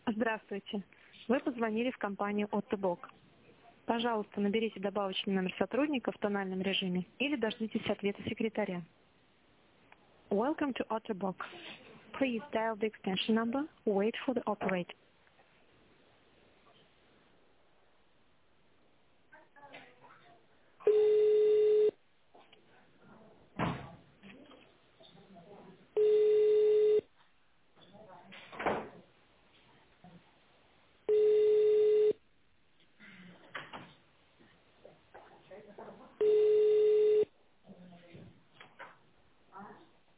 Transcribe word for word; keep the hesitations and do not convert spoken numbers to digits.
Здравствуйте. Вы позвонили в компанию Ottobock. Пожалуйста, наберите добавочный номер сотрудника в тональном режиме или дождитесь ответа секретаря. Welcome to Ottobock. Please dial the extension number, wait for the operator.